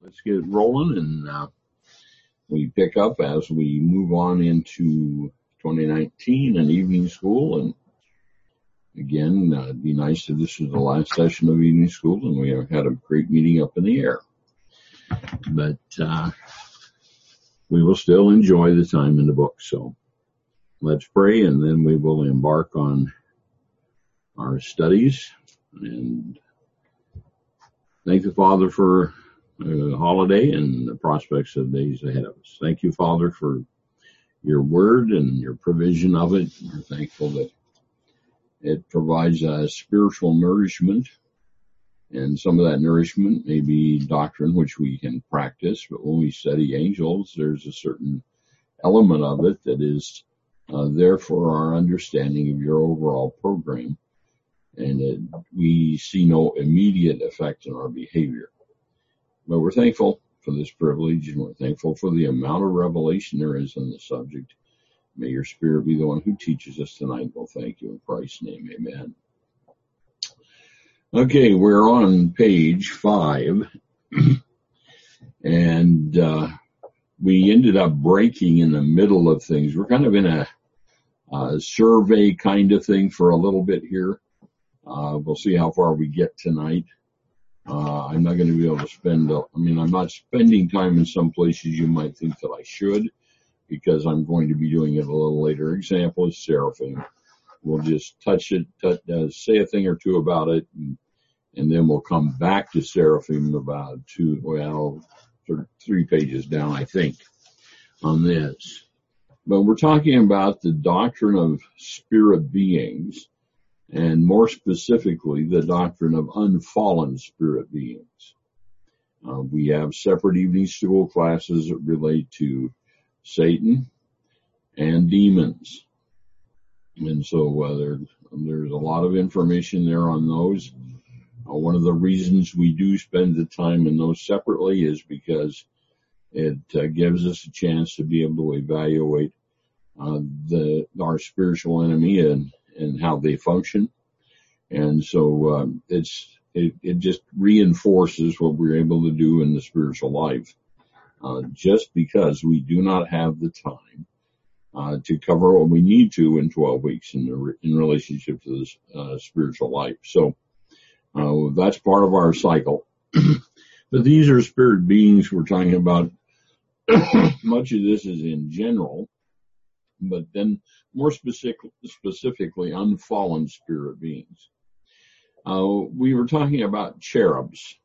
Let's get rolling, and we pick up as we move on into 2019 and evening school. And again, it'd be nice if this was the last session of evening school and we had a great meeting up in the air. But we will still enjoy the time in the book. So let's pray, and then we will embark on our studies. And thank the Father for the holiday and the prospects of days ahead of us. Thank you, Father, for your word and your provision of it. We're thankful that it provides us spiritual nourishment, and some of that nourishment may be doctrine which we can practice, but when we study angels, there's a certain element of it that is there for our understanding of your overall program, and we see no immediate effect on our behavior. But we're thankful for this privilege, and we're thankful for the amount of revelation there is on the subject. May your Spirit be the one who teaches us tonight. We'll thank you in Christ's name. Amen. Okay, we're on page 5, and we ended up breaking in the middle of things. We're kind of in a survey kind of thing for a little bit here. We'll see how far we get tonight. I'm not going to be able to spend, I'm not spending time in some places you might think that I should, because I'm going to be doing it a little later. Example is seraphim. We'll just touch it, say a thing or two about it, and then we'll come back to seraphim about 3 pages down, I think, on this. But we're talking about the doctrine of spirit beings, and more specifically, the doctrine of unfallen spirit beings. We have separate evening school classes that relate to Satan and demons. And so there's a lot of information there on those. One of the reasons we do spend the time in those separately is because it gives us a chance to be able to evaluate our spiritual enemy and how they function. And so it just reinforces what we're able to do in the spiritual life. Just because we do not have the time to cover what we need to in 12 weeks in relationship to this spiritual life. So that's part of our cycle. But these are spirit beings we're talking about. Much of this is in general, but then more specifically unfallen spirit beings. We were talking about cherubs.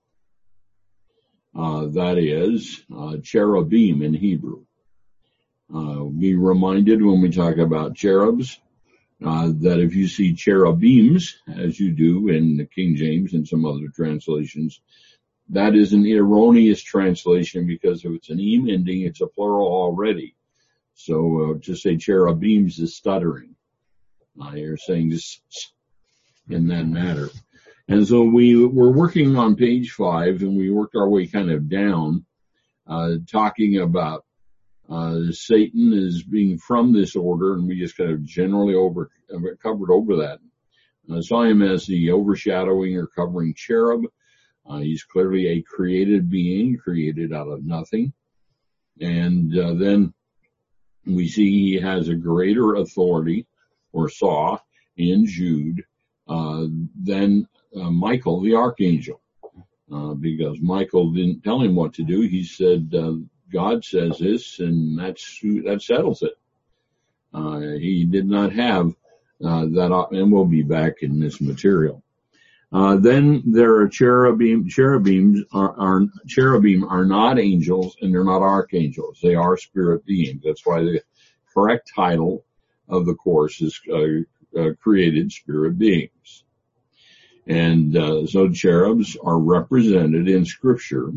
That is cherubim in Hebrew. Be reminded when we talk about cherubs that if you see cherubims, as you do in the King James and some other translations, that is an erroneous translation, because if it's an "im" ending, it's a plural already. So to say cherubims is stuttering. You're saying this in that matter. And so we were working on page 5, and we worked our way kind of down, talking about Satan as being from this order, and we just kind of generally covered over that. I saw him as the overshadowing or covering cherub. He's clearly a created being, created out of nothing. And then we see he has a greater authority, or saw, in Jude, than Michael, the archangel. Because Michael didn't tell him what to do. He said, God says this, and that settles it. He did not have that, and we'll be back in this material. Then there are cherubim. Cherubim are not angels, and they're not archangels. They are spirit beings. That's why the correct title of the course is created spirit beings. And so cherubs are represented in Scripture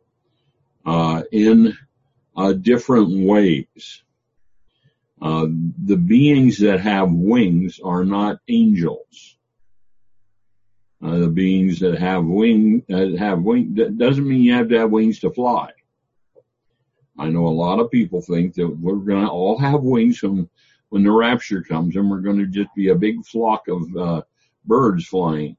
in different ways. The beings that have wings are not angels. The beings that have wings, that doesn't mean you have to have wings to fly. I know a lot of people think that we're going to all have wings when the rapture comes, and we're going to just be a big flock of birds flying.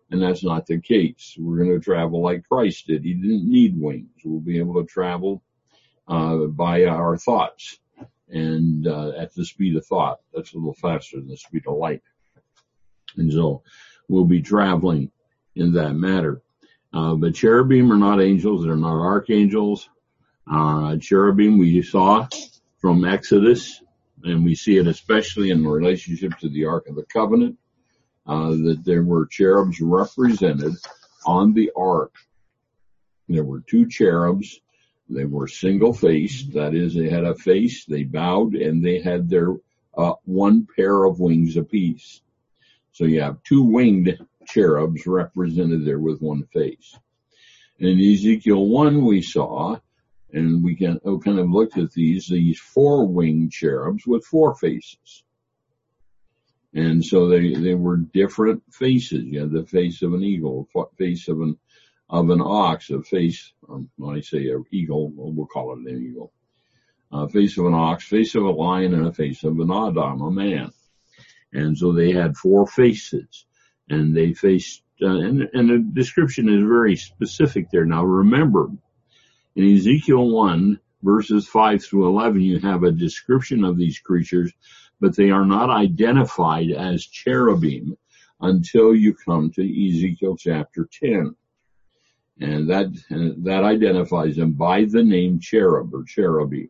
And that's not the case. We're going to travel like Christ did. He didn't need wings. We'll be able to travel by our thoughts and at the speed of thought. That's a little faster than the speed of light. And so we'll be traveling in that matter. But cherubim are not angels. They're not archangels. Cherubim we saw from Exodus, and we see it especially in relationship to the Ark of the Covenant, that there were cherubs represented on the Ark. There were two cherubs. They were single-faced. That is, they had a face, they bowed, and they had their one pair of wings apiece. So you have two winged cherubs represented there with one face. In Ezekiel 1 we saw, and we kind of looked at these four-winged cherubs with four faces. And so they were different faces. You had the face of an eagle, face of an ox, a face, when I say an eagle, we'll call it an eagle. Face of an ox, face of a lion, and a face of an Adam, a man. And so they had four faces, and they faced, and the description is very specific there. Now remember, in Ezekiel 1, verses 5 through 11, you have a description of these creatures, but they are not identified as cherubim until you come to Ezekiel chapter 10. And that identifies them by the name cherub or cherubim.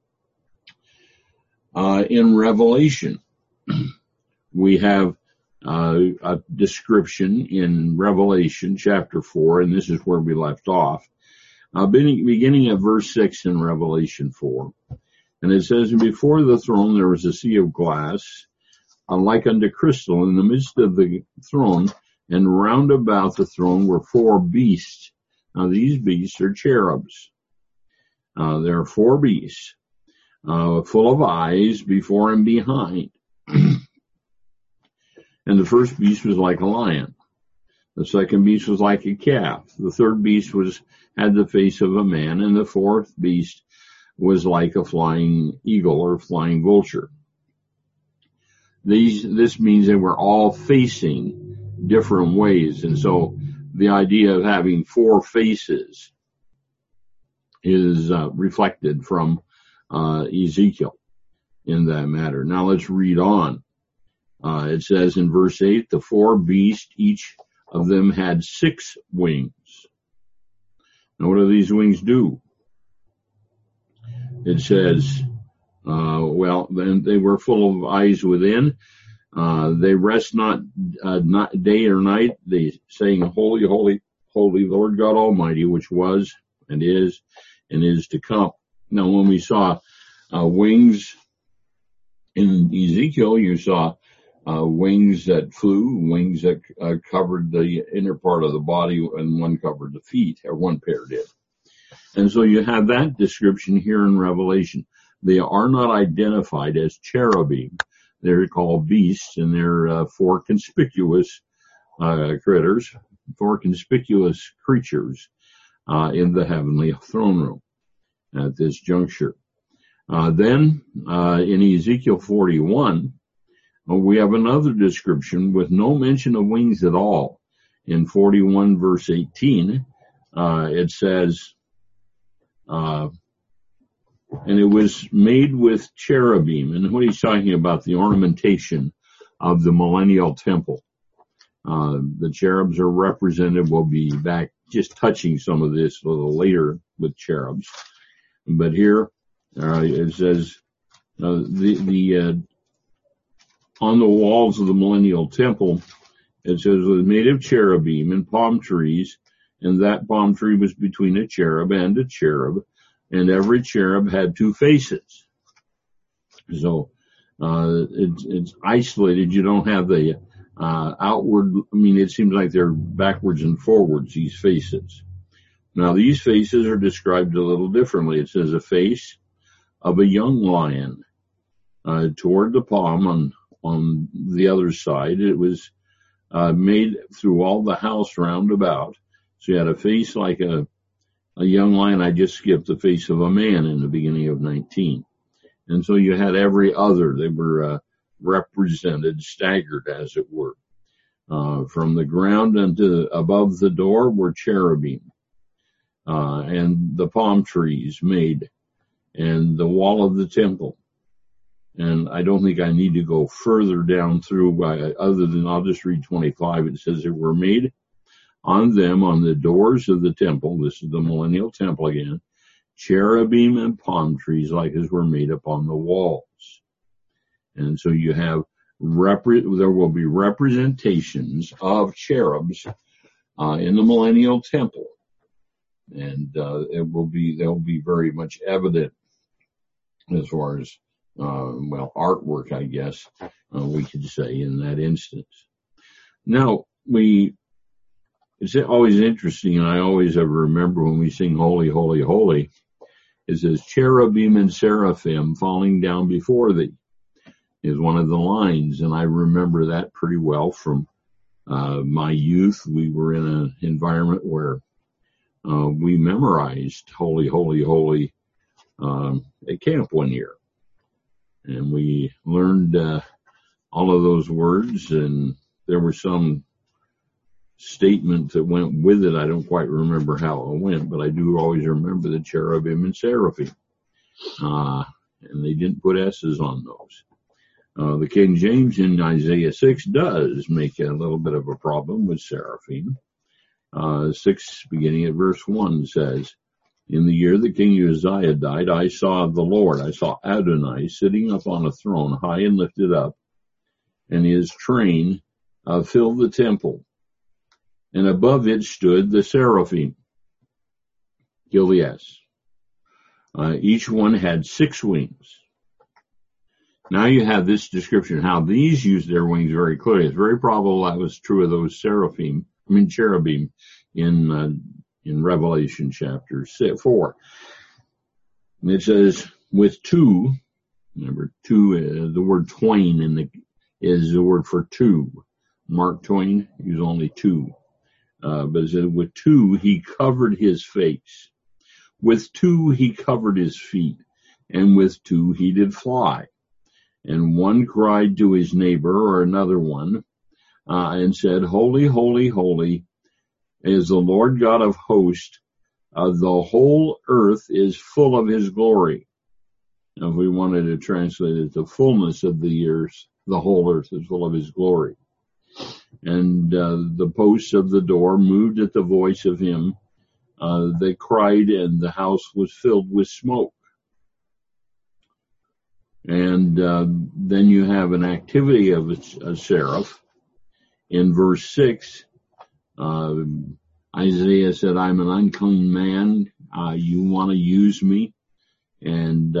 In Revelation, we have a description in Revelation chapter 4, and this is where we left off, beginning at verse 6 in Revelation 4. And it says, "And before the throne there was a sea of glass, like unto crystal, in the midst of the throne, and round about the throne were four beasts." Now these beasts are cherubs. There are four beasts, full of eyes before and behind. And the first beast was like a lion. The second beast was like a calf. The third beast had the face of a man, and the fourth beast was like a flying eagle or flying vulture. This means they were all facing different ways, and so the idea of having four faces is reflected from Ezekiel in that matter. Now let's read on. It says in verse 8, "The four beasts, each of them had 6 wings." Now what do these wings do? It says, then they were full of eyes within. They rest not day or night. They saying, "Holy, holy, holy, Lord God Almighty, which was and is to come." Now, when we saw wings in Ezekiel, you saw wings that flew, wings that covered the inner part of the body, and one covered the feet, or one pair did. And so you have that description here in Revelation. They are not identified as cherubim. They're called beasts, and they're four conspicuous critters, four conspicuous creatures in the heavenly throne room at this juncture. Then in Ezekiel 41, we have another description with no mention of wings at all. In 41 verse 18, it says, "And it was made with cherubim." And what he's talking about, the ornamentation of the millennial temple. The cherubs are represented. We'll be back just touching some of this a little later with cherubs. But here it says, on the walls of the millennial temple, it says, "It was made of cherubim and palm trees, and that palm tree was between a cherub and a cherub, and every cherub had 2 faces." So it's isolated. You don't have the outward. I mean, it seems like they're backwards and forwards, these faces. Now, these faces are described a little differently. It says a face of a young lion toward the palm on the other side. It was made through all the house round about. So you had a face like a young lion. I just skipped the face of a man in the beginning of 19. And so you had every other. They were represented, staggered, as it were. From the ground unto above the door were cherubim, and the palm trees made, and the wall of the temple. And I don't think I need to go further down through, other than I'll just read 25. It says they were made on them, on the doors of the temple. This is the millennial temple again. Cherubim and palm trees like as were made upon the walls. And so you have there will be representations of cherubs in the millennial temple, and they'll be very much evident as far as artwork, I guess we could say in that instance. Now it's always interesting, and I always remember when we sing "Holy, Holy, Holy," it says cherubim and seraphim falling down before thee. Is one of the lines, and I remember that pretty well from my youth. We were in an environment where we memorized "Holy, Holy, Holy" at camp one year, and we learned all of those words, and there was some statement that went with it. I don't quite remember how it went, but I do always remember the cherubim and seraphim, and they didn't put S's on those. The King James in Isaiah 6 does make a little bit of a problem with seraphim. 6, beginning at verse 1, says, in the year that King Uzziah died, I saw the Lord, I saw Adonai sitting up on a throne, high and lifted up, and his train filled the temple. And above it stood the seraphim, Gileas. Each one had 6 wings. Now you have this description, how these used their wings very clearly. It's very probable that was true of those cherubim in Revelation chapter 4. And it says, with 2, remember 2, the word twain is the word for 2. Mark Twain used only 2. But it says, with 2 he covered his face. With 2 he covered his feet. And with 2 he did fly. And one cried to his neighbor, or another one, and said, Holy, holy, holy is the Lord God of hosts. The whole earth is full of his glory. Now, if we wanted to translate it, the fullness of the years, the whole earth is full of his glory. And the posts of the door moved at the voice of him. They cried, and the house was filled with smoke. And then you have an activity of a seraph. In verse 6, Isaiah said, I'm an unclean man. You want to use me? And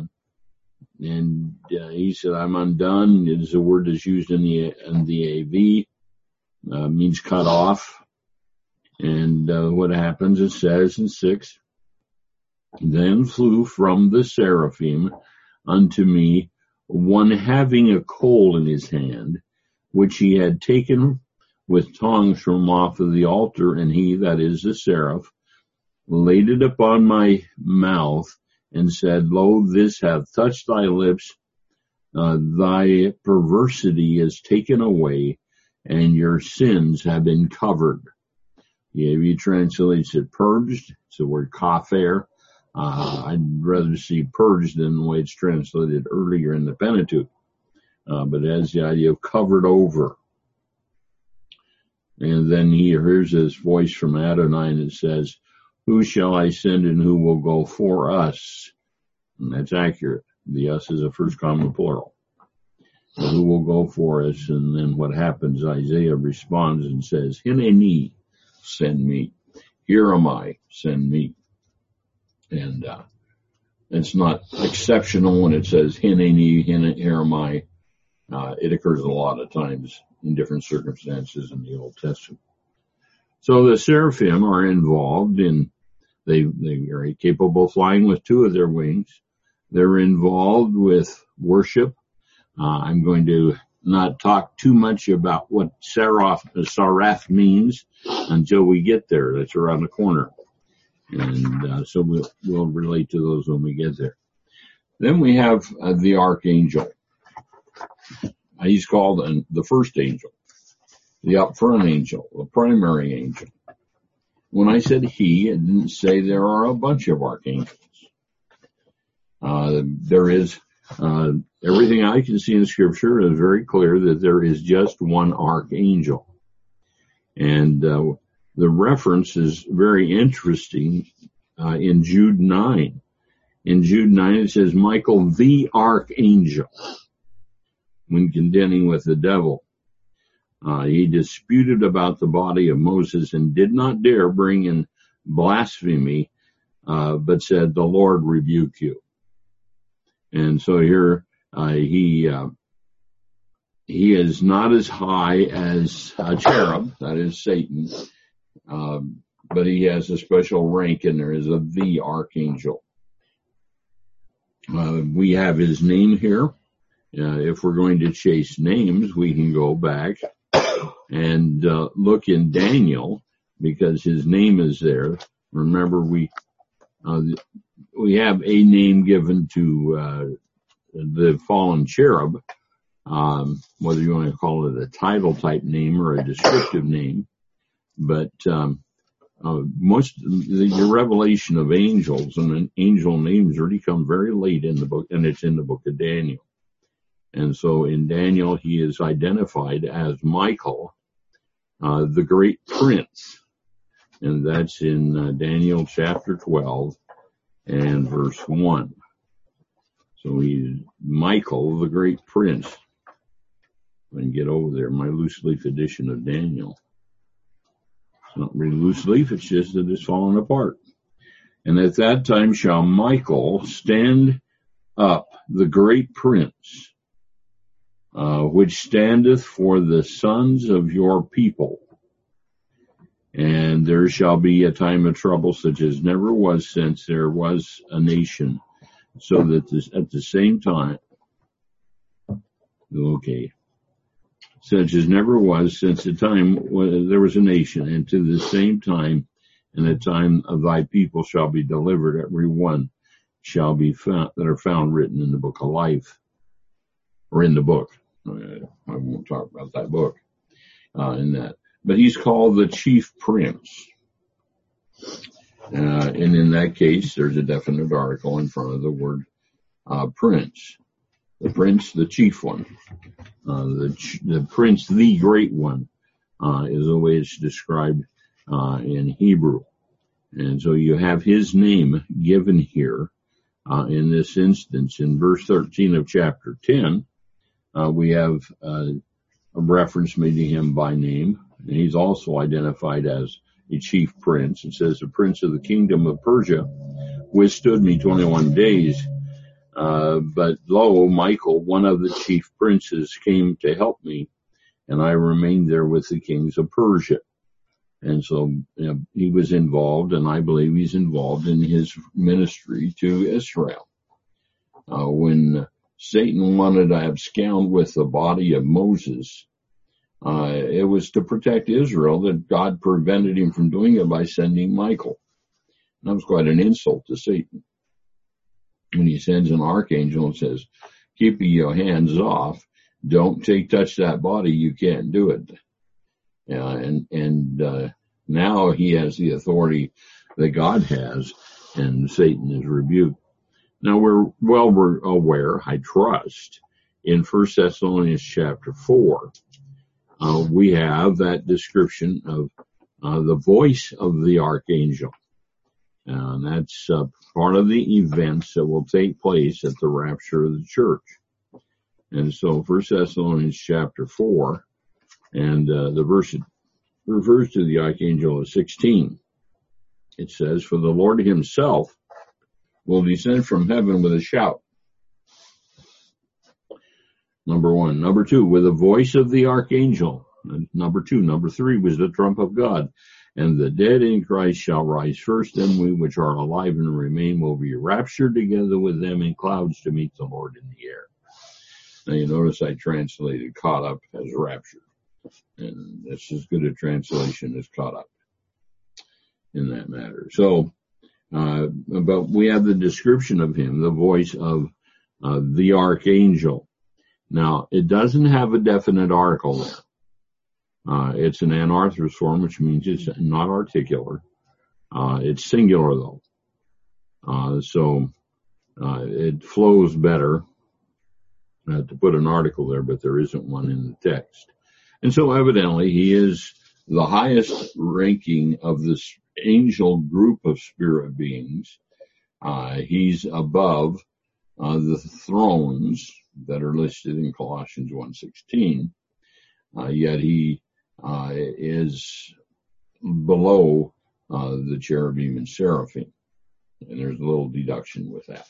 he said, I'm undone. It's a word that's used in the AV, means cut off. And what happens, it says in 6, then flew from the seraphim unto me one having a coal in his hand, which he had taken with tongs from off of the altar, and he, that is the seraph, laid it upon my mouth, and said, Lo, this hath touched thy lips, thy perversity is taken away, and your sins have been covered. The AV translates it purged. It's the word kafer. I'd rather see purged than the way it's translated earlier in the Pentateuch. But it has the idea of covered over. And then he hears this voice from Adonai, and it says, who shall I send and who will go for us? And that's accurate. The us is a first common plural. And who will go for us? And then what happens? Isaiah responds and says, Hineni, send me. Here am I, send me. And it's not exceptional when it says, Hineni, here am I. It occurs a lot of times in different circumstances in the Old Testament. So the seraphim are involved in, they are capable of flying with 2 of their wings. They're involved with worship. I'm going to not talk too much about what seraph means until we get there. That's around the corner. And so we'll relate to those when we get there. Then we have the archangel. He's called the first angel. the up front angel, the primary angel. When I said he, it didn't say there are a bunch of archangels. There is, everything I can see in Scripture is very clear that there is just one archangel. And the reference is very interesting in Jude 9. In Jude 9 it says, Michael the archangel, when contending with the devil. He disputed about the body of Moses and did not dare bring in blasphemy, but said, the Lord rebuke you. And so here he is not as high as a cherub, that is Satan, but he has a special rank in there as the archangel. We have his name here. If we're going to chase names, we can go back and look in Daniel, because his name is there. Remember, we have a name given to the fallen cherub, whether you want to call it a title type name or a descriptive name. But the revelation of angels and angel names really come very late in the book, and it's in the book of Daniel. And so in Daniel, he is identified as Michael, the great prince. And that's in Daniel chapter 12 and verse 1. So he's Michael, the great prince. I can get over there, my loose leaf edition of Daniel. It's not really loose leaf, it's just that it's fallen apart. And at that time shall Michael stand up, the great prince, which standeth for the sons of your people. And there shall be a time of trouble such as never was since there was a nation, so that at the same time, such as never was since the time when there was a nation, and to the same time, and the time of thy people shall be delivered, every one shall be found that are found written in the book of life, or in the book. I won't talk about that book in that. But he's called the chief prince. And in that case, there's a definite article in front of the word prince. The prince, the chief one. The prince, the great one, is the way it's described in Hebrew. And so you have his name given here in this instance. In verse 13 of chapter 10, we have a reference made to him by name. And he's also identified as a chief prince. It says, the prince of the kingdom of Persia withstood me 21 days. But lo, Michael, one of the chief princes, came to help me, and I remained there with the kings of Persia. And so he was involved, and I believe he's involved in his ministry to Israel. When Satan wanted to abscond with the body of Moses, it was to protect Israel that God prevented him from doing it by sending Michael. And that was quite an insult to Satan. When he sends an archangel and says, keep your hands off, don't touch that body, you can't do it. Now he has the authority that God has, and Satan is rebuked. Now we're aware, I trust, in 1 Thessalonians chapter 4, we have that description of the voice of the archangel. And that's part of the events that will take place at the rapture of the church. And so 1 Thessalonians chapter 4, and the verse refers to the archangel as 16. It says, for the Lord himself will descend from heaven with a shout. Number one. Number two, with the voice of the archangel. And number two. Number three was the trump of God. And the dead in Christ shall rise first, and we which are alive and remain will be raptured together with them in clouds to meet the Lord in the air. Now you notice I translated caught up as raptured. And that's as good a translation as caught up in that matter. So, but we have the description of him, the voice of the archangel. Now, it doesn't have a definite article there. It's an anarthrous form, which means it's not articular. It's singular, though. So it flows better to put an article there, but there isn't one in the text. And so evidently he is the highest ranking of this angel group of spirit beings. He's above the thrones that are listed in Colossians 1:16. Yet he is below the cherubim and seraphim. And there's a little deduction with that.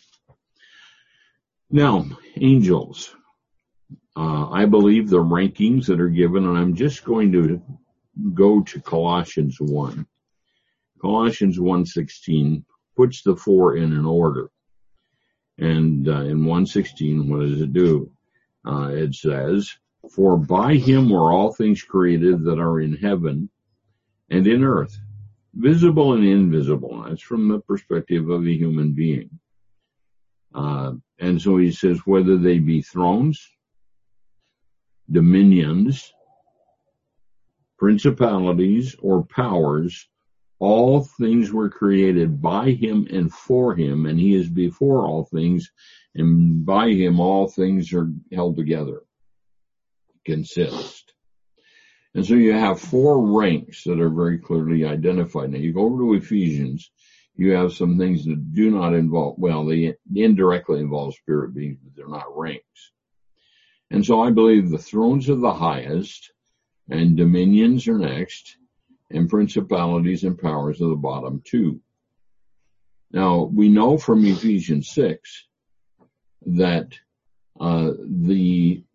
Now, angels. I believe the rankings that are given, and I'm just going to go to Colossians 1. Colossians 1:16 puts the four in an order. And in 1:16, what does it do? It says, "For by him were all things created that are in heaven and in earth, visible and invisible." That's from the perspective of a human being. And so he says, whether they be thrones, dominions, principalities, or powers, all things were created by him and for him, and he is before all things, and by him all things are held together, consist. And so you have four ranks that are very clearly identified. Now you go over to Ephesians, you have some things that do not involve, well, they indirectly involve spirit beings, but they're not ranks. And so I believe the thrones are the highest, and dominions are next, and principalities and powers are the bottom two. Now, we know from Ephesians 6 that the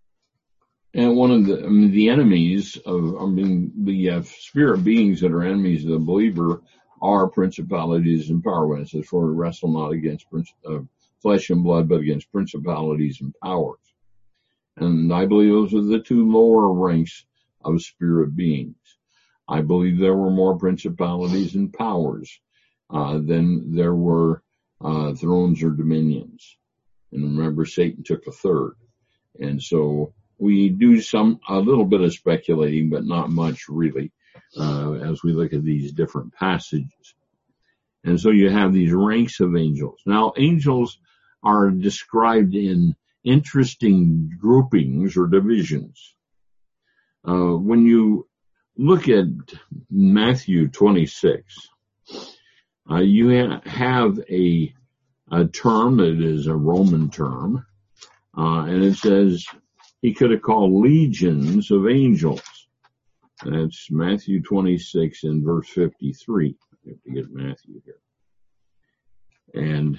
enemies of, the spirit beings that are enemies of the believer are principalities and powers. It says, "For we wrestle not against flesh and blood, but against principalities and powers." And I believe those are the two lower ranks of spirit beings. I believe there were more principalities and powers than there were thrones or dominions. And remember, Satan took a third. And so we do a little bit of speculating, but not much really, as we look at these different passages. And so you have these ranks of angels. Now, angels are described in interesting groupings or divisions. When you look at Matthew 26, you have a term that is a Roman term, and it says he could have called legions of angels. That's Matthew 26 and verse 53. I have to get Matthew here. And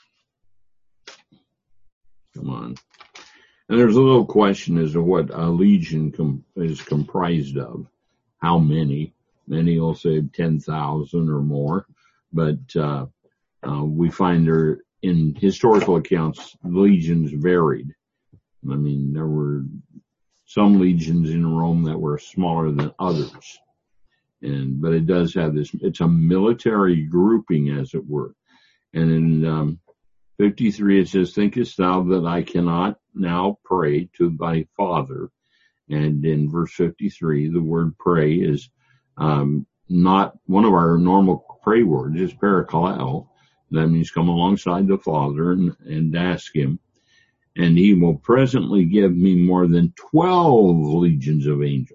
come on. And there's a little question as to what a legion is comprised of. How many? Many will say 10,000 or more. But we find there in historical accounts, legions varied. I mean, there were some legions in Rome that were smaller than others. But it does have this, it's a military grouping, as it were. And in 53, it says, "Thinkest thou that I cannot now pray to thy Father?" And in verse 53, the word pray is not one of our normal pray words. It's parakaleo. That means come alongside the Father and ask him. And he will presently give me more than 12 legions of angels.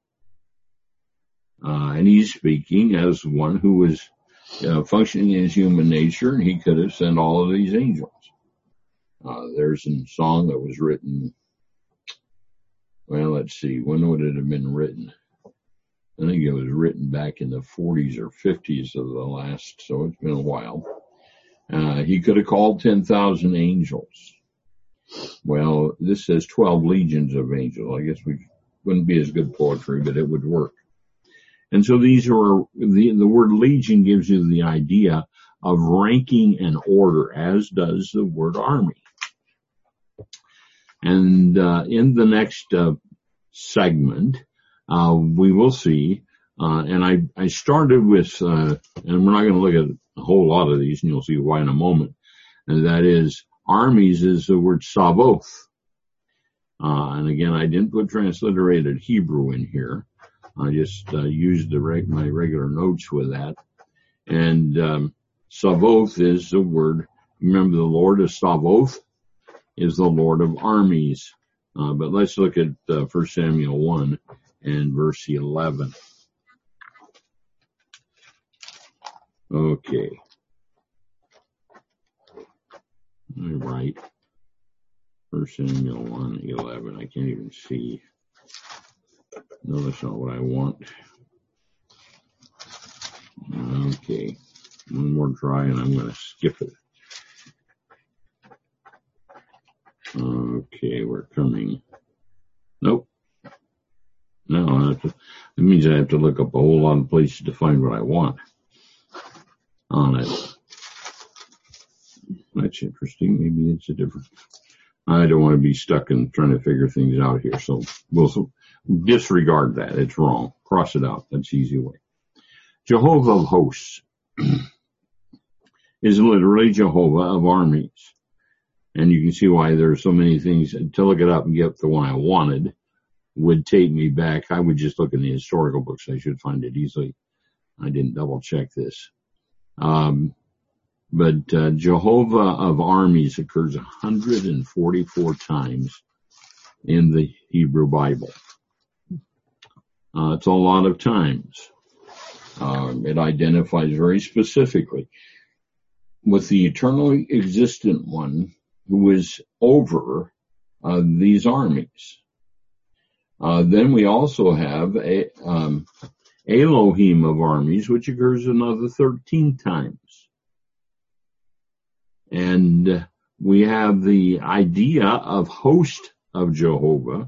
And he's speaking as one who is functioning in his human nature, and he could have sent all of these angels. There's a song that was written, well, let's see, when would it have been written? I think it was written back in the 40s or 50s of the last, so it's been a while. He could have called 10,000 angels. Well, this says 12 legions of angels. I guess we wouldn't be as good poetry, but it would work. And so these are, the word legion gives you the idea of ranking and order, as does the word army. And in the next segment, we will see, and I started with, and we're not going to look at a whole lot of these, and you'll see why in a moment, and that is, armies is the word Savoth. And again, I didn't put transliterated Hebrew in here, I just used my regular notes with that. And Savoth is the word. Remember, the Lord of Savoth is the Lord of armies. But let's look at 1 Samuel 1 and verse 11. Okay. All right. 1 Samuel 1:11. I can't even see. No, that's not what I want. Okay. One more try and I'm going to skip it. Okay, we're coming. Nope. No, it means I have to look up a whole lot of places to find what I want on it. That's interesting. Maybe it's a different. I don't want to be stuck in trying to figure things out here, so we'll disregard that. It's wrong. Cross it out. That's the easy way. Jehovah of hosts is literally Jehovah of armies. And you can see why there are so many things. To look it up and get the one I wanted would take me back. I would just look in the historical books. I should find it easily. I didn't double check this. But Jehovah of armies occurs 144 times in the Hebrew Bible. It's a lot of times. It identifies very specifically with the eternally existent one who is over these armies. Then we also have Elohim of armies, which occurs another 13 times. And we have the idea of host of Jehovah,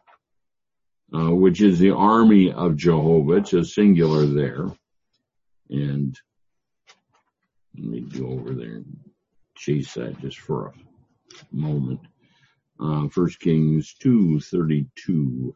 which is the army of Jehovah. It's a singular there. And let me go over there and chase that just for a moment. 1 Kings 2:32.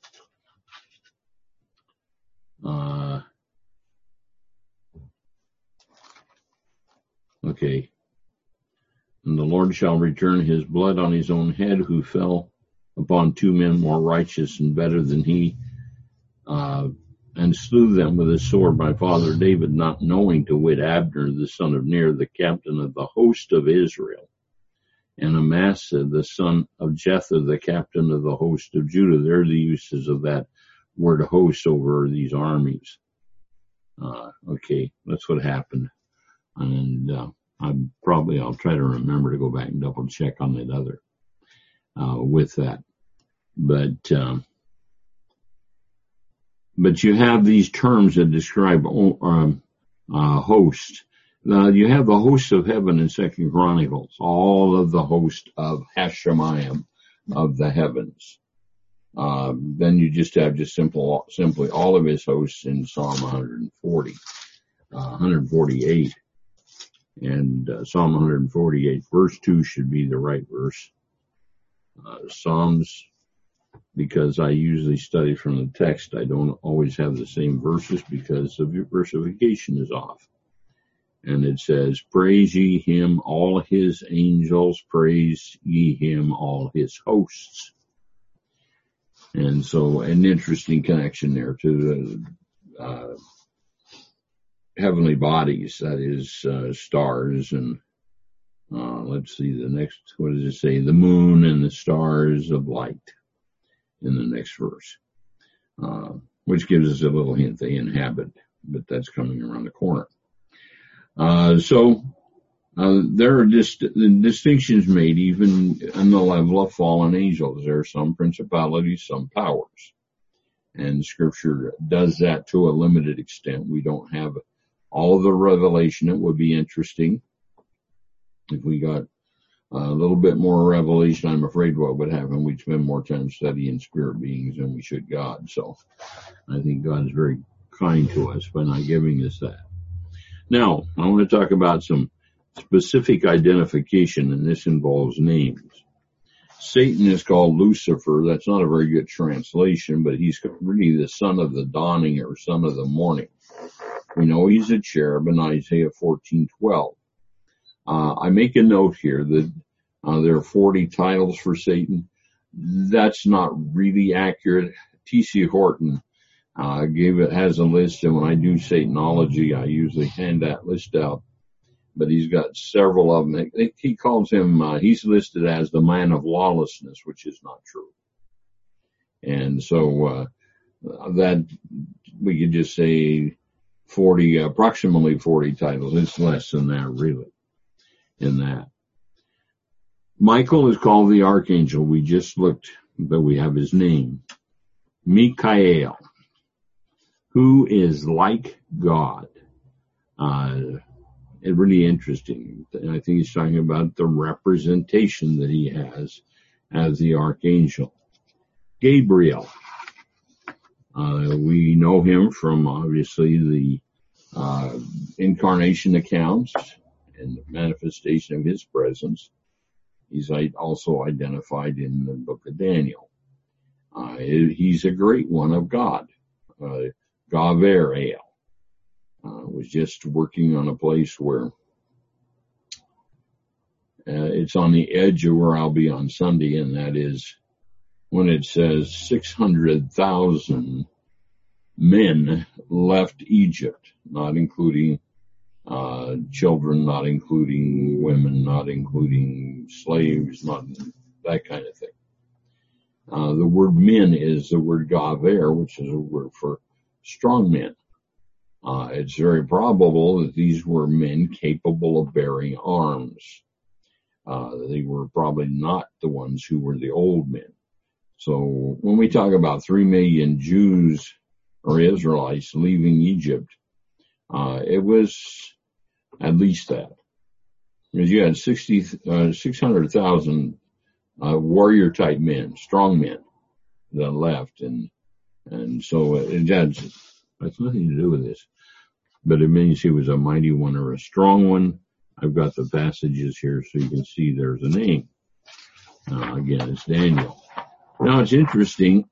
Okay. And the Lord shall return his blood on his own head, who fell upon two men more righteous and better than he, and slew them with his sword, my father David, not knowing to wit Abner, the son of Ner, the captain of the host of Israel, and Amasa, the son of Jether, the captain of the host of Judah. They're the uses of that word host over these armies. Okay, that's what happened. And I'll try to remember to go back and double check on that other with that. But you have these terms that describe host. Now you have the host of heaven in 2 Chronicles, all of the host of Hashemayim of the heavens. Then you just have simply all of his hosts in Psalm 148. And Psalm 148, verse 2 should be the right verse. Psalms, because I usually study from the text, I don't always have the same verses because the versification is off. And it says, praise ye him, all his angels, praise ye him, all his hosts. And so an interesting connection there to the heavenly bodies, that is stars and let's see the next, what does it say? The moon and the stars of light in the next verse, which gives us a little hint they inhabit, but that's coming around the corner. So there are distinctions made even on the level of fallen angels. There are some principalities, some powers, and Scripture does that to a limited extent. We don't have all of the revelation. It would be interesting if we got a little bit more revelation. I'm afraid what would happen, we'd spend more time studying spirit beings than we should God. So I think God is very kind to us by not giving us that. Now, I want to talk about some specific identification, and this involves names. Satan is called Lucifer. That's not a very good translation, but he's really the son of the dawning or son of the morning. We know he's a cherub in Isaiah 14:12. I make a note here that there are 40 titles for Satan. That's not really accurate. T.C. Horton Has a list, and when I do Satanology, I usually hand that list out. But he's got several of them. He calls him, he's listed as the man of lawlessness, which is not true. And so that we could just say approximately 40 titles. It's less than that, really, in that. Michael is called the archangel. We just looked, but we have his name. Michael, who is like God. It's really interesting. I think he's talking about the representation that he has as the archangel. Gabriel. We know him from obviously the incarnation accounts and the manifestation of his presence. He's also identified in the book of Daniel. He's a great one of God. Gabriel. Was just working on a place where it's on the edge of where I'll be on Sunday, and that is when it says 600,000 men left Egypt, not including children, not including women, not including slaves, not that kind of thing. The word men is the word gaver, which is a word for strong men. It's very probable that these were men capable of bearing arms. They were probably not the ones who were the old men. So when we talk about 3 million Jews or Israelites leaving Egypt, it was at least that. Because you had 600,000 warrior type men, strong men that left, and so it has nothing to do with this, but it means he was a mighty one or a strong one. I've got the passages here so you can see there's a name. Again, it's Daniel. Now it's interesting.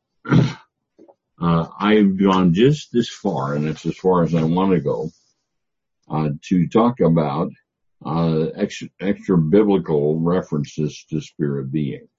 I've gone just this far, and it's as far as I want to go, to talk about extra biblical references to spirit beings.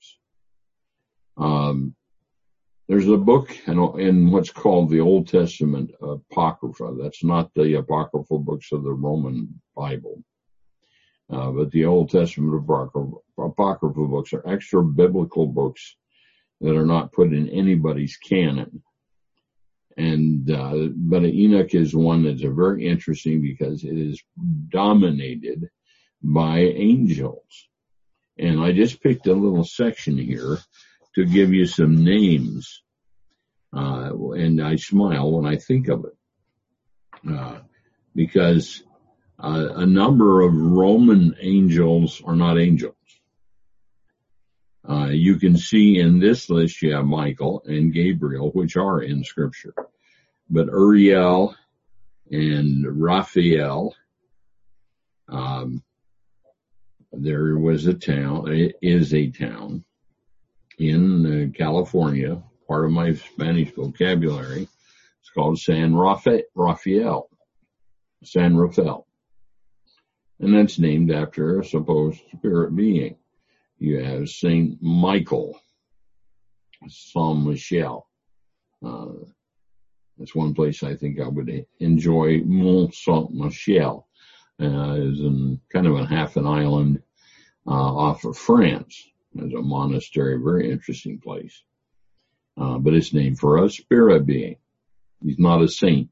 There's a book in what's called the Old Testament Apocrypha. That's not the apocryphal books of the Roman Bible. But the Old Testament Apocryphal books are extra biblical books that are not put in anybody's canon. And but Enoch is one that's very interesting because it is dominated by angels. And I just picked a little section here to give you some names, and I smile when I think of it, because a number of Roman angels are not angels. You can see in this list you have Michael and Gabriel, which are in Scripture, but Uriel and Raphael. There was a town, it is a town in California, part of my Spanish vocabulary. It's called San Rafael. And that's named after a supposed spirit being. You have Saint Michael, Saint Michel. That's one place I think I would enjoy. Mont Saint Michel is in kind of a half an island off of France. There's a monastery, very interesting place. But it's named for a spirit being. He's not a saint.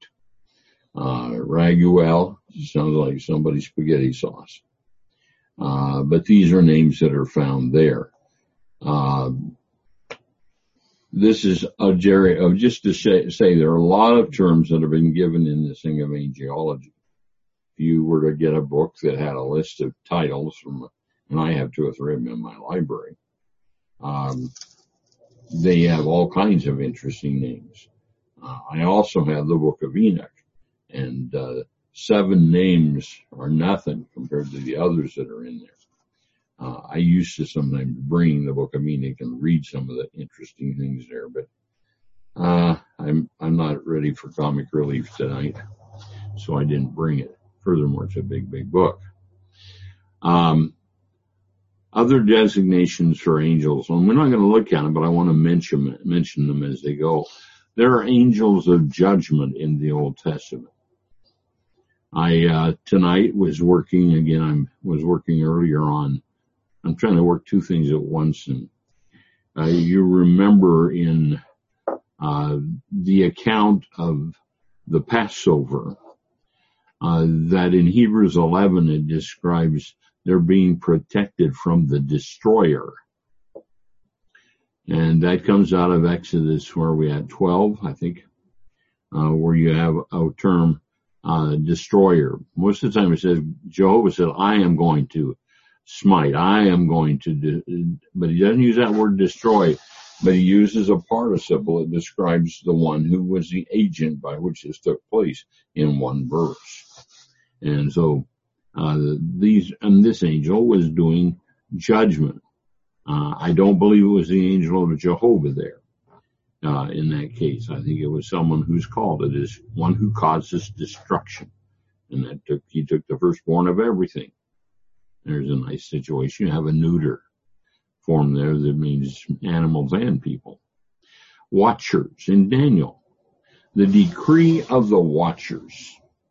Raguel sounds like somebody's spaghetti sauce. But these are names that are found there. This is just to say there are a lot of terms that have been given in this thing of angelology. If you were to get a book that had a list of titles and I have 2 or 3 of them in my library, they have all kinds of interesting names. I also have the book of Enoch, and 7 names are nothing compared to the others that are in there. I used to sometimes bring the book of Enoch and read some of the interesting things there, but I'm not ready for comic relief tonight, so I didn't bring it. Furthermore, it's a big, big book. Other designations for angels, and we're not going to look at them, but I want to mention them as they go. There are angels of judgment in the Old Testament. I tonight was working again. I was working earlier on. I'm trying to work two things at once, and you remember in the account of the Passover that in Hebrews 11 it describes they're being protected from the destroyer. And that comes out of Exodus, where we at 12, I think, where you have a term, destroyer. Most of the time it says, Jehovah said, I am going to smite, I am going to do, but he doesn't use that word destroy, but he uses a participle that describes the one who was the agent by which this took place in one verse. And so, this angel was doing judgment. I don't believe it was the angel of Jehovah there. In that case, I think it was someone who's called it as one who causes destruction. And he took the firstborn of everything. There's a nice situation. You have a neuter form there that means animals and people. Watchers in Daniel. The decree of the watchers.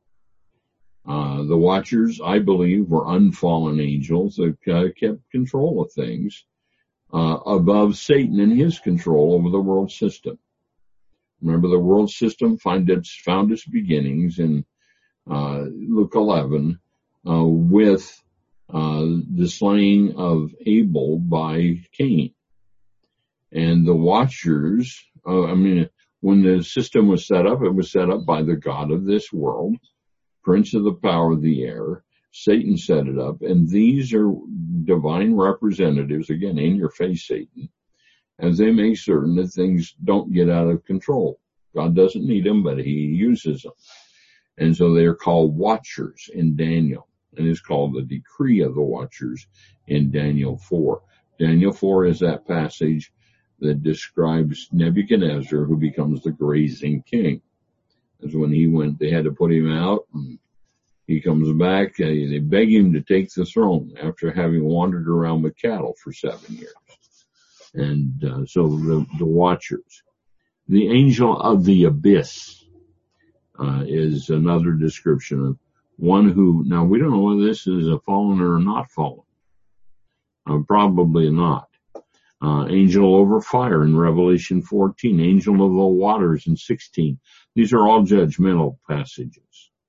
The watchers, I believe, were unfallen angels that kept control of things above Satan and his control over the world system. Remember, the world system found its beginnings in Luke 11 with the slaying of Abel by Cain. And the watchers, when the system was set up, it was set up by the god of this world, prince of the power of the air. Satan set it up, and these are divine representatives, again, in your face, Satan, as they make certain that things don't get out of control. God doesn't need them, but he uses them. And so they are called watchers in Daniel, and it's called the decree of the watchers in Daniel 4. Daniel 4 is that passage that describes Nebuchadnezzar, who becomes the grazing king. That's when he went, they had to put him out, and he comes back, they beg him to take the throne after having wandered around with cattle for 7 years. And so the watchers. The angel of the abyss is another description of one who, now we don't know whether this is a fallen or not fallen. Probably not. Angel over fire in Revelation 14. Angel of the waters in 16. These are all judgmental passages.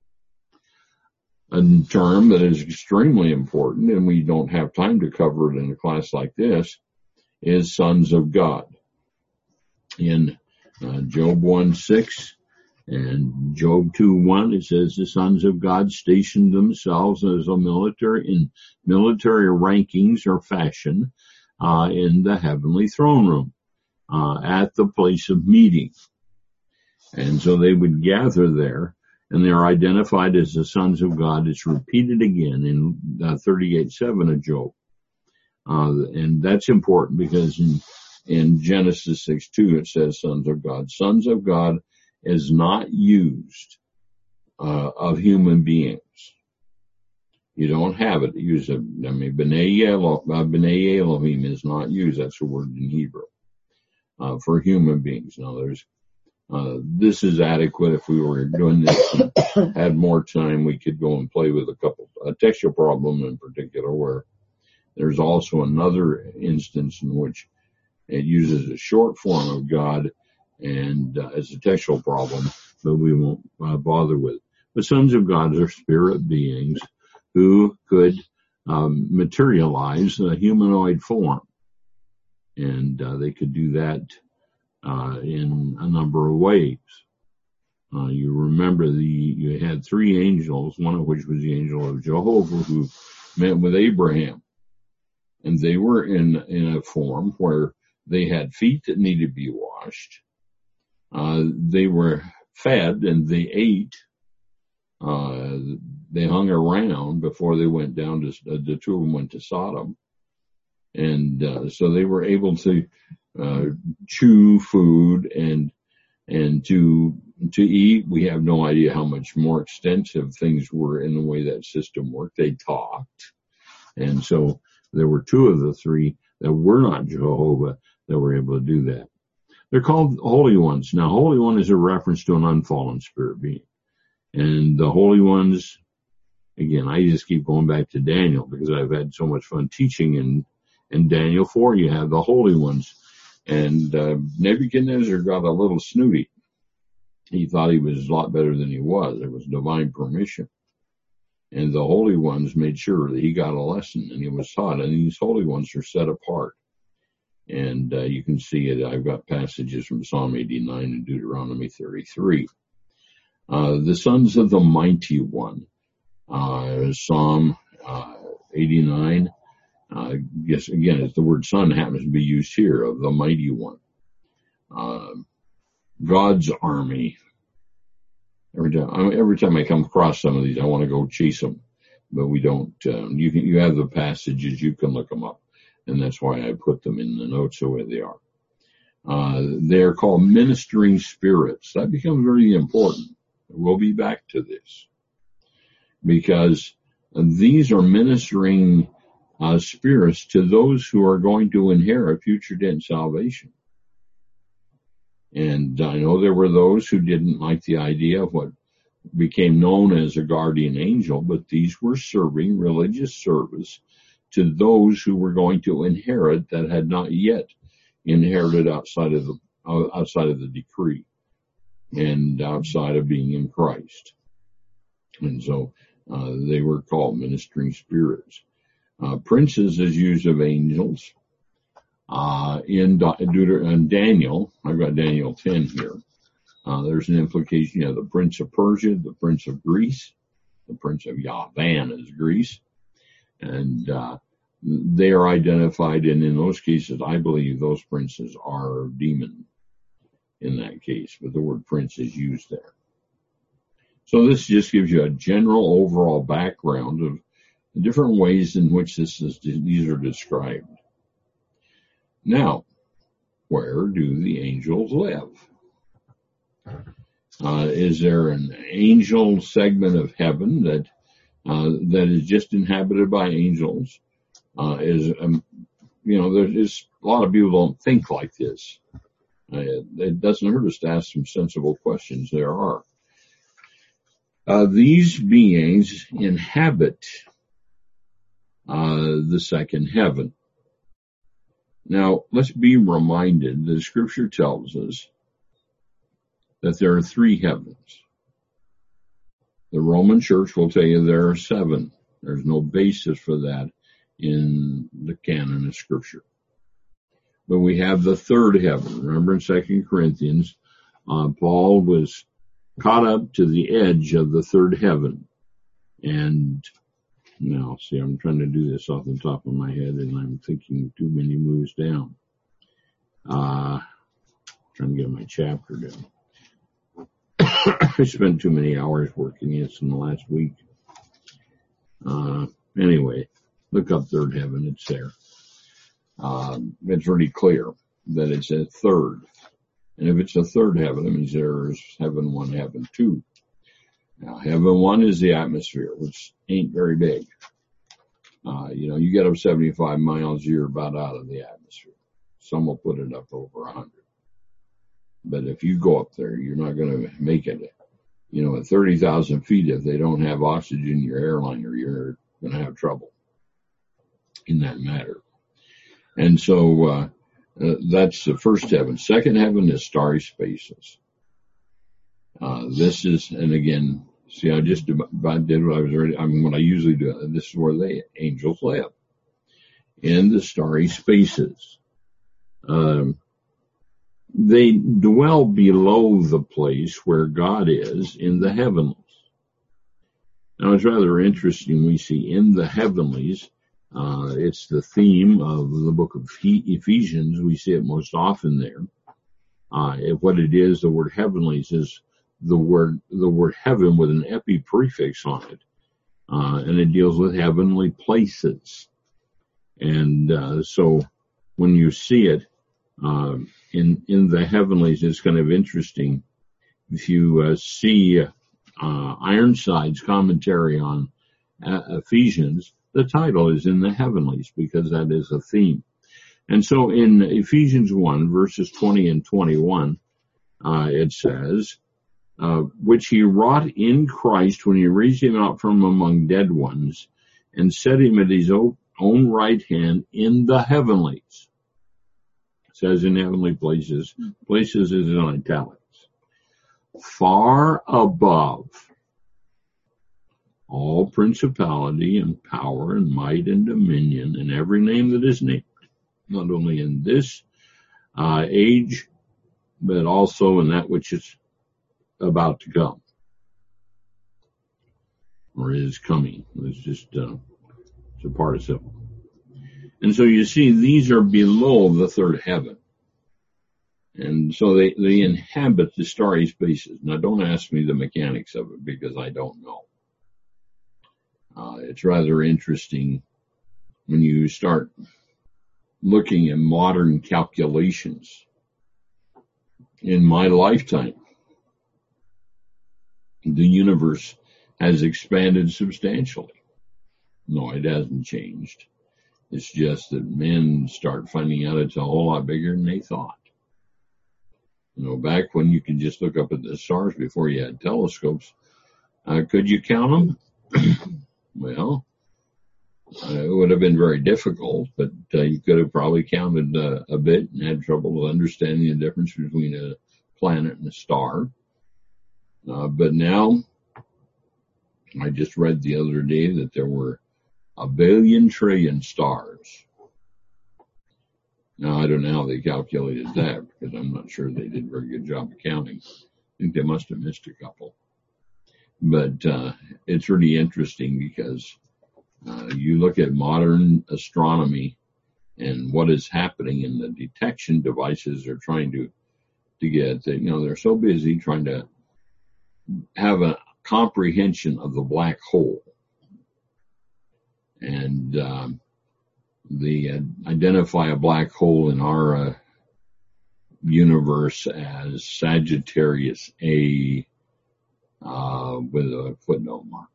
A term that is extremely important, and we don't have time to cover it in a class like this, is sons of God. In Job 1:6 and Job 2:1, it says the sons of God stationed themselves as in military rankings or fashion in the heavenly throne room at the place of meeting. And so they would gather there, and they're identified as the sons of God. It's repeated again in 38:7 of Job. And that's important because in Genesis 6:2 it says sons of God. Sons of God is not used of human beings. You don't have it used. B'nai Elohim is not used. That's a word in Hebrew for human beings. Now this is adequate. If we were doing this and had more time, we could go and play with a textual problem in particular, where there's also another instance in which it uses a short form of God and as a textual problem, but we won't bother with it. The sons of God are spirit beings who could materialize a humanoid form, and they could do that in a number of ways. You remember you had three angels, one of which was the angel of Jehovah, who met with Abraham, and they were in a form where they had feet that needed to be washed. They were fed and they ate. They hung around before they went down to the two of them went to Sodom, and so they were able to chew food and to eat. We have no idea how much more extensive things were in the way that system worked. They talked, and so there were two of the three that were not Jehovah that were able to do that. They're called holy ones. Now, holy one is a reference to an unfallen spirit being. And the holy ones, again, I just keep going back to Daniel because I've had so much fun teaching in Daniel 4. You have the holy ones. And Nebuchadnezzar got a little snooty. He thought he was a lot better than he was. It was divine permission. And the holy ones made sure that he got a lesson and he was taught. And these holy ones are set apart. And you can see it. I've got passages from Psalm 89 and Deuteronomy 33. The sons of the mighty one. Psalm 89. Yes, again, it's the word son happens to be used here, of the mighty one. God's army. Every time I come across some of these, I want to go chase them, but we don't. You have the passages, you can look them up, and that's why I put them in the notes the way they are. They're called ministering spirits. That becomes very important. We'll be back to this because these are ministering spirits to those who are going to inherit future dead and salvation. And I know there were those who didn't like the idea of what became known as a guardian angel, but these were serving religious service to those who were going to inherit that had not yet inherited outside of the decree and outside of being in Christ. And so they were called ministering spirits. Princes is used of angels. In Daniel, I've got Daniel 10 here. There's an implication. You have the Prince of Persia, the Prince of Greece, the Prince of Yavan is Greece, and they are identified. And in those cases, I believe those princes are demon in that case, but the word prince is used there. So this just gives you a general overall background of the different ways in which these are described. Now, where do the angels live? Is there an angel segment of heaven that is just inhabited by angels? There's a lot of people don't think like this. It doesn't hurt us to ask some sensible questions. There are. These beings inhabit the second heaven. Now, let's be reminded that Scripture tells us that there are 3 heavens. The Roman Church will tell you there are 7. There's no basis for that in the canon of Scripture. But we have the 3rd heaven. Remember in 2 Corinthians, Paul was caught up to the edge of the 3rd heaven. And now, see, I'm trying to do this off the top of my head, and I'm thinking too many moves down. Trying to get my chapter down. I spent too many hours working this in the last week. Anyway, look up 3rd heaven. It's there. It's pretty clear that it's a 3rd. And if it's a 3rd heaven, it means there's heaven 1, heaven 2. Now, heaven 1 is the atmosphere, which ain't very big. You get up 75 miles, you're about out of the atmosphere. Some will put it up over 100. But if you go up there, you're not going to make it. At 30,000 feet, if they don't have oxygen in your airliner, you're going to have trouble in that matter. And so that's the 1st heaven. 2nd heaven is starry spaces. This is, and again, see, I just about did what I was already, what I usually do. This is where the angels live, in the starry spaces. They dwell below the place where God is in the heavenlies. Now, it's rather interesting. We see in the heavenlies, it's the theme of the book of Ephesians. We see it most often there. What it is, the word heavenlies is the word heaven with an epi prefix on it, and it deals with heavenly places. And so when you see it in the heavenlies, it's kind of interesting. If you see Ironside's commentary on Ephesians, the title is in the heavenlies because that is a theme. And so in Ephesians 1, verses 20 and 21, it says, which he wrought in Christ when he raised him out from among dead ones and set him at his own right hand in the heavenlies. It says in heavenly places. Places is in italics. Far above all principality and power and might and dominion and every name that is named, not only in this age, but also in that which is about to come, or is coming. It's just it's a participle. And so you see, these are below the third heaven. And so they inhabit the starry spaces. Now, don't ask me the mechanics of it because I don't know. It's rather interesting when you start looking at modern calculations. In my lifetime, the universe has expanded substantially. No, it hasn't changed. It's just that men start finding out it's a whole lot bigger than they thought. You know, back when you could just look up at the stars before you had telescopes, could you count them? Well, it would have been very difficult, but you could have probably counted a bit and had trouble understanding the difference between a planet and a star. But now, I just read the other day that there were 1 billion trillion stars. Now, I don't know how they calculated that because I'm not sure they did a very good job of counting. I think they must have missed a couple. But it's really interesting because you look at modern astronomy and what is happening in the detection devices they're trying to get. They're so busy trying to have a comprehension of the black hole. And they identify a black hole in our universe as Sagittarius A with a footnote mark.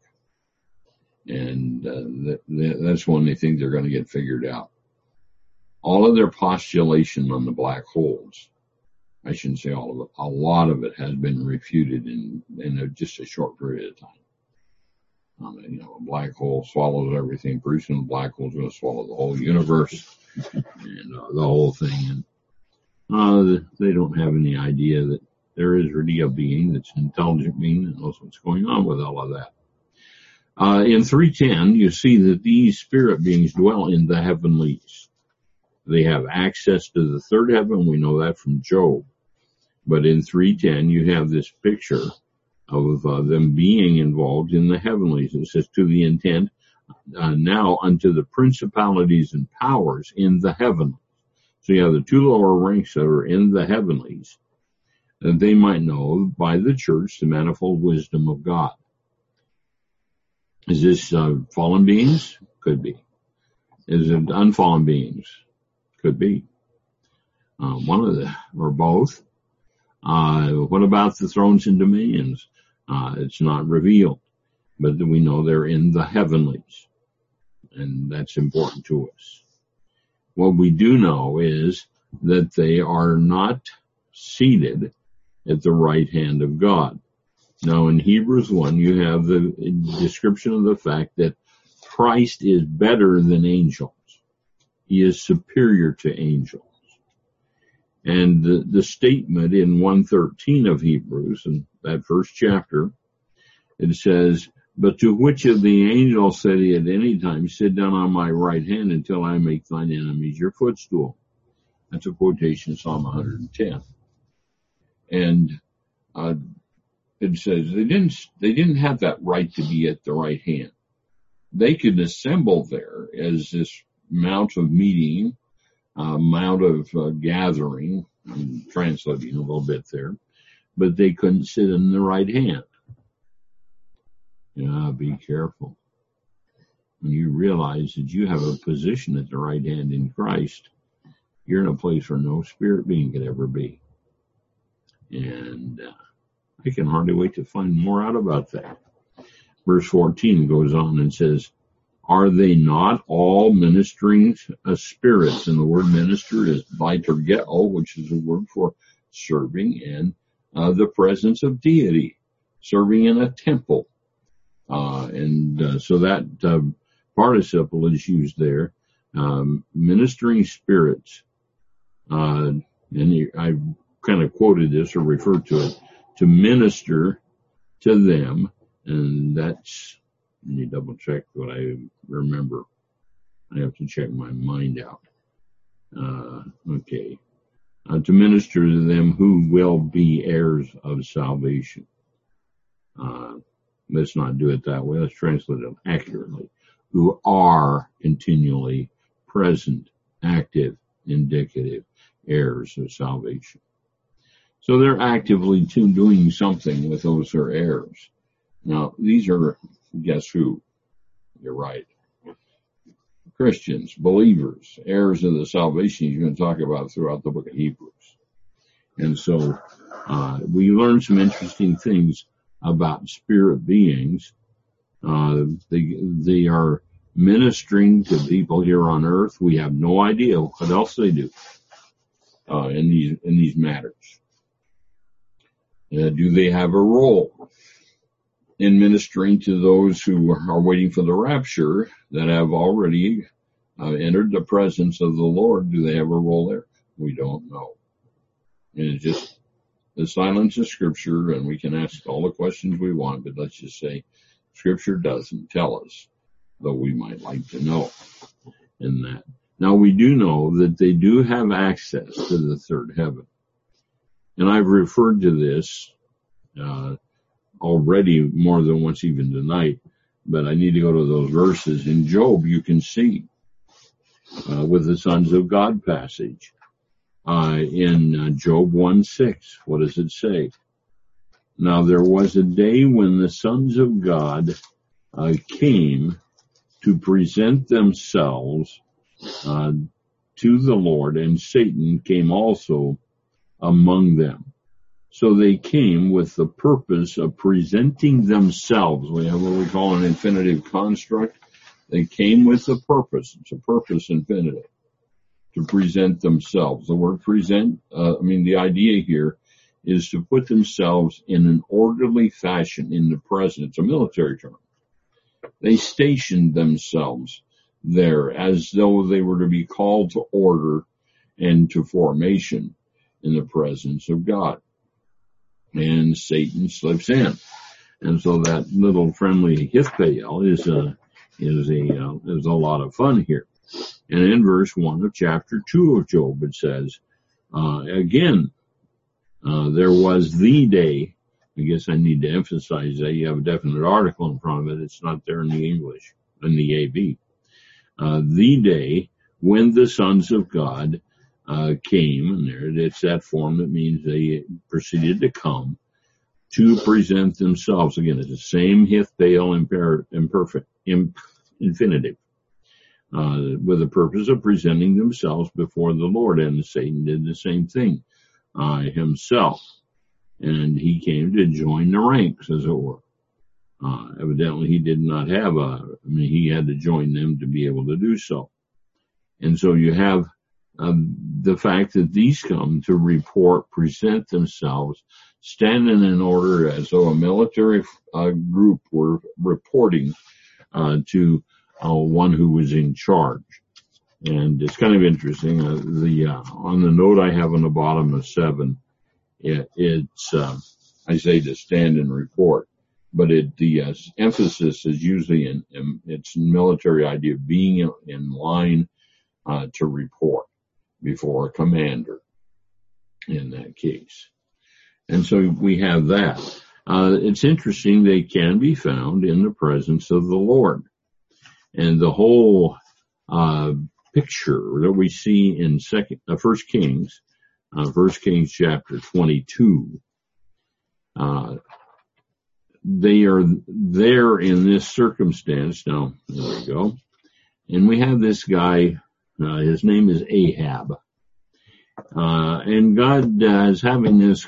And that's when they think they're going to get figured out. All of their postulation on the black holes, I shouldn't say all of it, a lot of it has been refuted in just a short period of time. A black hole swallows everything. Pretty soon a black hole is going to swallow the whole universe and the whole thing. And they don't have any idea that there is really a being that's an intelligent being that knows what's going on with all of that. In 3:10, you see that these spirit beings dwell in the heavenlies. They have access to the third heaven. We know that from Job. But in 3:10, you have this picture of them being involved in the heavenlies. It says, to the intent now unto the principalities and powers in the heavenlies. So you have the two lower ranks that are in the heavenlies, that they might know by the church the manifold wisdom of God. Is this fallen beings? Could be. Is it unfallen beings? Could be. One of the, or both. What about the thrones and dominions? It's not revealed, but we know they're in the heavenlies, and that's important to us. What we do know is that they are not seated at the right hand of God. Now, in Hebrews 1, you have the description of the fact that Christ is better than angels. He is superior to angels. And the statement in 1:13 of Hebrews, in that first chapter, it says, but to which of the angels said he at any time, sit down on my right hand until I make thine enemies your footstool? That's a quotation, Psalm 110. And it says they didn't have that right to be at the right hand. They could assemble there as this mount of meeting, amount of gathering. I'm translating a little bit there, but they couldn't sit in the right hand. Be careful. When you realize that you have a position at the right hand in Christ, you're in a place where no spirit being could ever be. And I can hardly wait to find more out about that. Verse 14 goes on and says, Are they not all ministering spirits? And the word minister is liturgeo, which is a word for serving in the presence of deity, serving in a temple. So that participle is used there. Ministering spirits. And I kind of quoted this or referred to it, to minister to them. And that's, let me double check what I remember. I have to check my mind out. Okay. To minister to them who will be heirs of salvation. Let's not do it that way. Let's translate it accurately. Who are continually present, active, indicative heirs of salvation. So they're actively doing something with those who are heirs. Now, these are, guess who? You're right. Christians, believers, heirs of the salvation he's going to talk about throughout the book of Hebrews. And so we learn some interesting things about spirit beings. They are ministering to people here on earth. We have no idea what else they do in these matters. Do they have a role in ministering to those who are waiting for the rapture that have already entered the presence of the Lord? Do they have a role there? We don't know. And it's just the silence of Scripture, and we can ask all the questions we want, but let's just say Scripture doesn't tell us, though we might like to know in that. Now, we do know that they do have access to the third heaven. And I've referred to this already more than once even tonight, but I need to go to those verses. In Job, you can see with the sons of God passage. In Job 1:6, what does it say? Now there was a day when the sons of God came to present themselves to the Lord, and Satan came also among them. So they came with the purpose of presenting themselves. We have what we call an infinitive construct. They came with a purpose. It's a purpose infinitive. To present themselves. The word present, the idea here is to put themselves in an orderly fashion in the present. It's a military term. They stationed themselves there as though they were to be called to order and to formation in the presence of God. And Satan slips in. And so that little friendly Hithpael is a lot of fun here. And in verse 1 of chapter 2 of Job, it says, again, there was the day. I guess I need to emphasize that you have a definite article in front of it. It's not there in the English, in the AB. The day when the sons of God came, and there it's that form that means they proceeded to come to present themselves. Again, it's the same Hithpael imperfect infinitive. With the purpose of presenting themselves before the Lord. And Satan did the same thing himself. And he came to join the ranks, as it were. Evidently, he did not have he had to join them to be able to do so. And so you have the fact that these come to present themselves, standing in order as though a military group were reporting to one who was in charge. And it's kind of interesting. On the note I have on the bottom of 7, it's I say to stand and report, but the emphasis is usually in its military idea of being in line to report before a commander in that case. And so we have that. It's interesting, they can be found in the presence of the Lord. And the whole picture that we see in 1 Kings chapter 22, they are there in this circumstance. Now, there we go. And we have this guy, his name is Ahab. And God is having this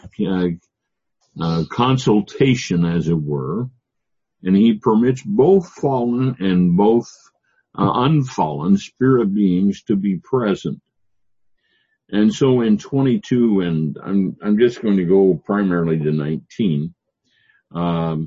consultation, as it were, and he permits both fallen and both unfallen spirit beings to be present. And so in 22, and I'm just going to go primarily to 19. Well,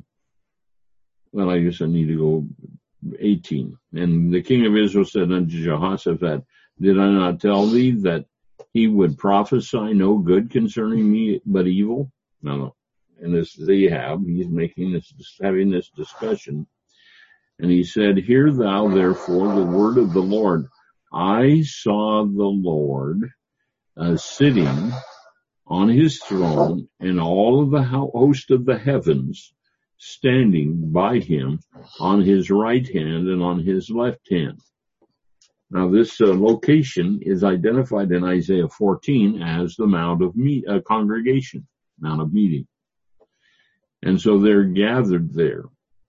I guess I need to go 18. And the king of Israel said unto Jehoshaphat, did I not tell thee that he would prophesy no good concerning me, but evil? No. And this is Ahab. He's having this discussion. And he said, hear thou therefore the word of the Lord. I saw the Lord sitting on his throne, and all of the host of the heavens standing by him on his right hand and on his left hand. Now this location is identified in Isaiah 14 as the Mount of Congregation, Mount of Meeting. And so they're gathered there.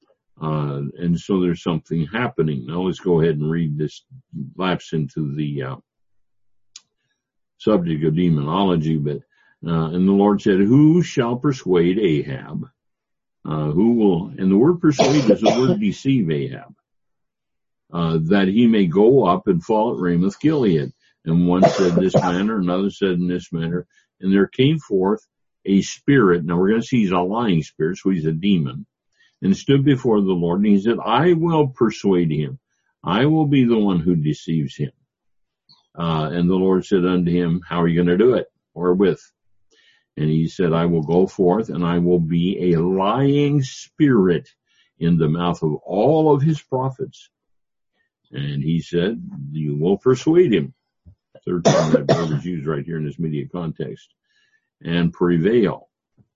And so there's something happening. Now let's go ahead and read this, lapse into the subject of demonology, but and the Lord said, who shall persuade Ahab? Who will, and the word persuade is the word deceive Ahab, that he may go up and fall at Ramoth Gilead. And one said this manner, another said in this manner, and there came forth a spirit. Now we're going to see he's a lying spirit, so he's a demon, and stood before the Lord, and he said, I will persuade him. I will be the one who deceives him. And the Lord said unto him, how are you going to do it? Wherewith? And he said, I will go forth, and I will be a lying spirit in the mouth of all of his prophets. And he said, you will persuade him. Third time that word is used right here in this immediate context. And prevail.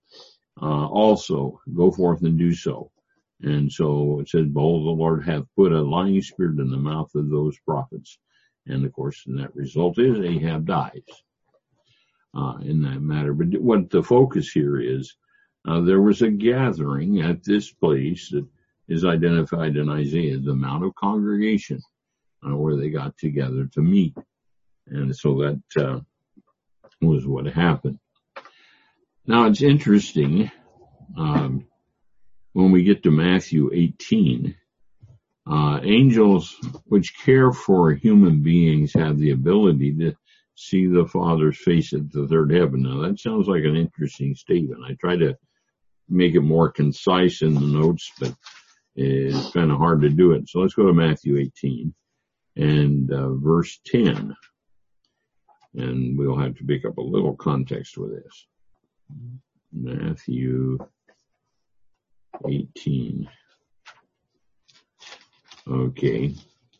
Also, go forth and do so. And so it said, behold, the Lord hath put a lying spirit in the mouth of those prophets. And of course, the net result is Ahab dies in that matter. But what the focus here is, there was a gathering at this place that is identified in Isaiah, the Mount of Congregation, where they got together to meet. And so that was what happened. Now it's interesting, when we get to Matthew 18, angels which care for human beings have the ability to see the Father's face at the third heaven. Now that sounds like an interesting statement. I try to make it more concise in the notes, but it's kind of hard to do it. So let's go to Matthew 18 and verse 10. And we'll have to pick up a little context with this. Matthew 18. Okay.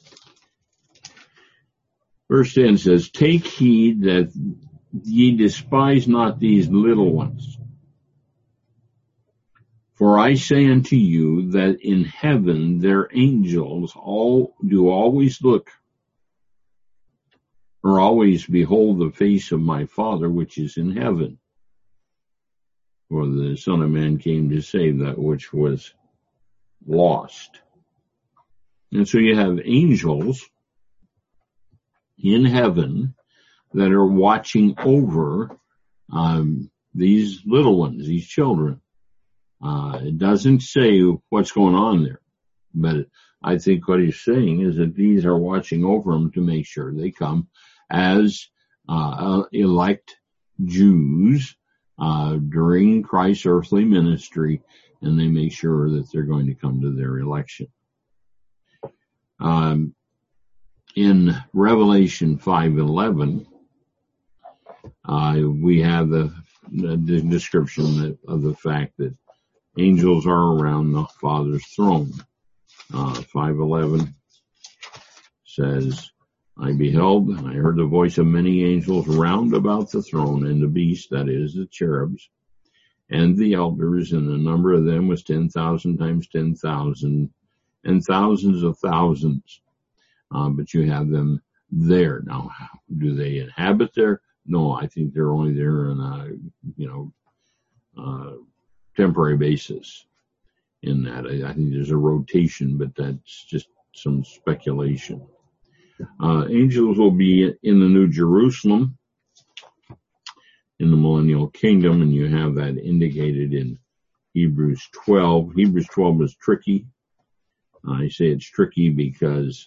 Verse 10 says, take heed that ye despise not these little ones. For I say unto you that in heaven their angels do always look, or always behold the face of my Father which is in heaven. For the Son of Man came to save that which was lost. And so you have angels in heaven that are watching over these little ones, these children. It doesn't say what's going on there, but I think what he's saying is that these are watching over them to make sure they come as elect Jews during Christ's earthly ministry, and they make sure that they're going to come to their election. In Revelation 5:11, we have the description of the fact that angels are around the Father's throne. 5:11 says, I beheld, and I heard the voice of many angels round about the throne, and the beast, that is, the cherubs, and the elders, and the number of them was 10,000 times 10,000, and thousands of thousands. But you have them there. Now, do they inhabit there? No, I think they're only there on a, temporary basis in that. I think there's a rotation, but that's just some speculation. Angels will be in the New Jerusalem in the millennial kingdom, and you have that indicated in Hebrews 12. Hebrews 12 is tricky. I say it's tricky because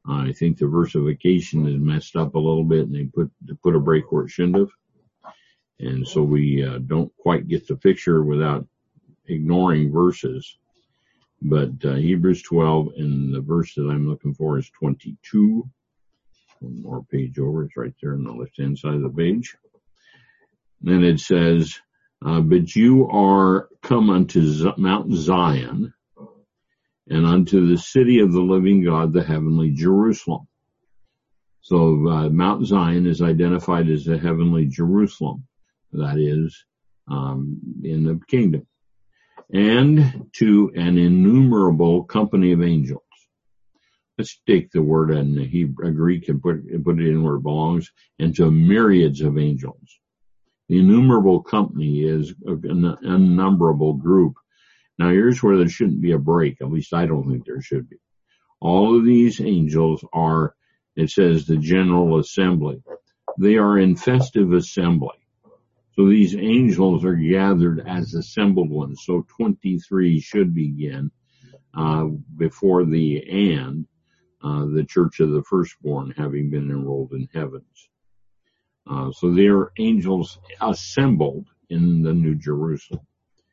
I think the versification is messed up a little bit, and they put a break where it shouldn't have. And so we don't quite get the picture without ignoring verses. But Hebrews 12, and the verse that I'm looking for is 22. One more page over. It's right there on the left-hand side of the page. Then it says, but you are come unto Mount Zion, and unto the city of the living God, the heavenly Jerusalem. So Mount Zion is identified as the heavenly Jerusalem. That is in the kingdom. And to an innumerable company of angels. Let's take the word in the Hebrew, Greek, and put it in where it belongs, and to myriads of angels. The innumerable company is an unnumberable group. Now here's where there shouldn't be a break. At least I don't think there should be. All of these angels are, it says, the general assembly. They are in festive assembly. So these angels are gathered as assembled ones. So 23 should begin before the church of the firstborn having been enrolled in heavens. So they are angels assembled in the New Jerusalem.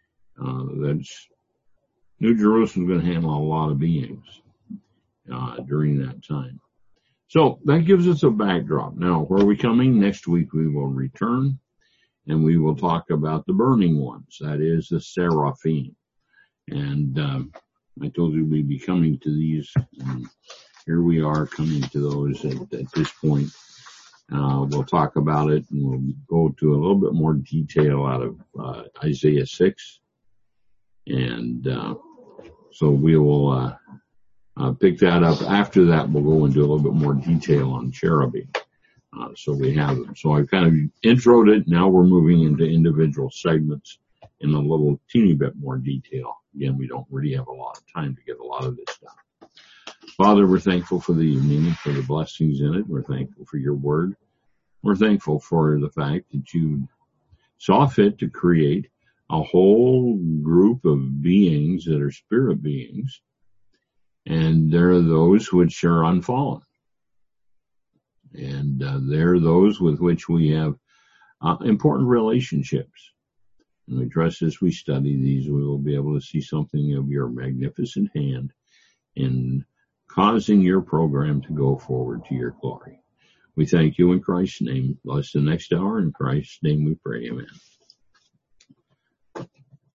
New Jerusalem is going to handle a lot of beings during that time. So that gives us a backdrop. Now, where are we coming? Next week we will return, and we will talk about the burning ones. That is the seraphim. And I told you we'd be coming to these. And here we are coming to those at this point. We'll talk about it, and we'll go to a little bit more detail out of Isaiah 6. And so we will pick that up. After that, we'll go into a little bit more detail on cherubim. So we have them. So I kind of introed it. Now we're moving into individual segments in a little teeny bit more detail. Again, we don't really have a lot of time to get a lot of this done. Father, we're thankful for the evening and for the blessings in it. We're thankful for your word. We're thankful for the fact that you saw fit to create a whole group of beings that are spirit beings, and there are those which are unfallen. And there are those with which we have important relationships. And we trust as we study these, we will be able to see something of your magnificent hand in causing your program to go forward to your glory. We thank you in Christ's name. Bless the next hour. In Christ's name we pray. Amen.